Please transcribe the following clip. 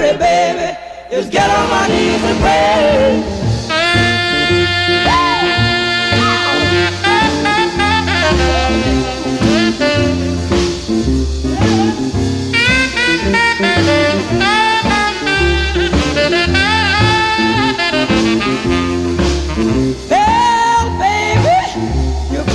dirty, baby. Just get on my knees and pray.